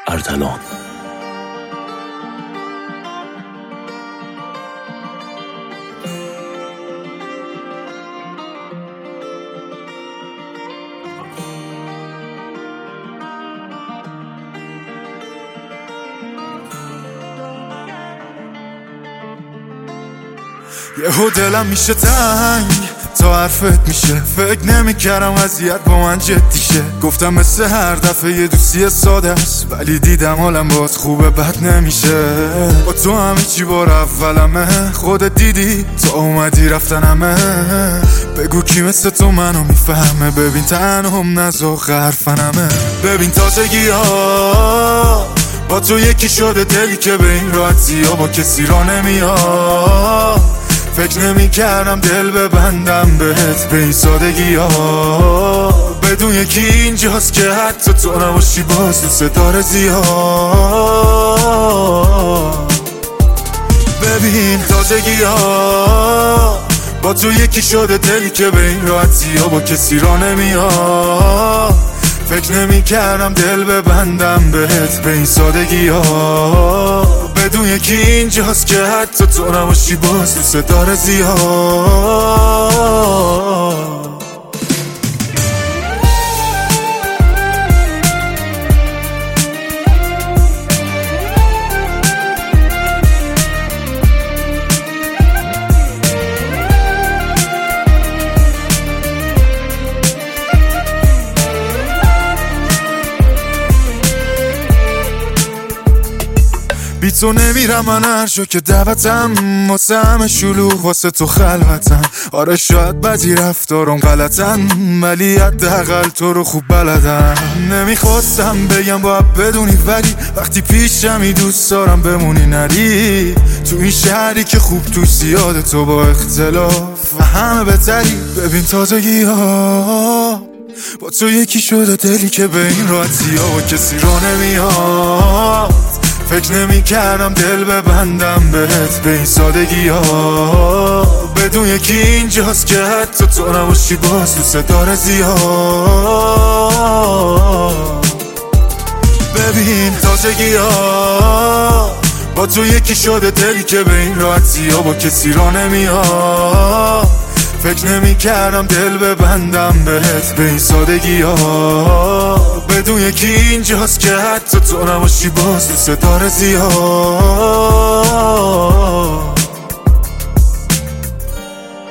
اردلان. یهو دلم میشه تنگ تا حرفت میشه، فکر نمیکردم وضعیت با من جدی شه. گفتم مثل هر دفعه یه دوستی ساده است، ولی دیدم حالم باز خوبه بد نمیشه. با تو همه چی بار اولمه، خودت دیدی تا اومدی رفتنمه. بگو کی مثل تو منو میفهمه، ببین تنهم نزاق حرفنمه. ببین تازگی ها با تو یکی شده، دلی که به این راحتی ها با کسی را نمیاد. فکر نمی کردم دل ببندم بهت به این سادگی ها، بدون یکی اینجاست که حتی تو نباشی باز دوست داره زیاد. ببین تازگی ها با تو یکی شده، دلی که به این راحتی ها با کسی را نمیاد. فکر نمی کردم دل ببندم بهت به این سادگی ها، بدون یکی اینجاست که حتی تو نباشی باز دوست داره زیاد. بی تو نمیرم من هر جا که دعوتم، واسه همه شلوغ واسه تو خلوتم. آره شاید بعضی رفتارم غلطن، ولی حداقل تو رو خوب بلدم. نمیخواستم بگم باید بدونی، ولی وقتی پیشمی دوست دارم بمونی نری. تو این شهری که خوب تو زیاده، تو با اختلاف و همه بهتری. ببین تازگی ها با تو یکی شده، دلی که به این راحتی ها با کسی را نمیاد. فکر نمی کردم دل ببندم بهت به این سادگی ها، بدون یکی اینجاست که حتی تو نباشی باز دوست داره زیاد. ببین تازگی ها با تو یکی شده، دلی که به این راحتی ها با کسی را نمیاد. فکر نمی کردم دل ببندم بهت به این سادگی ها، بدون یکی اینجاست که حتی تو نباشی باز دوست داره زیاد.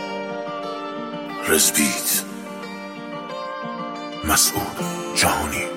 رزبیت مسعود جهانی.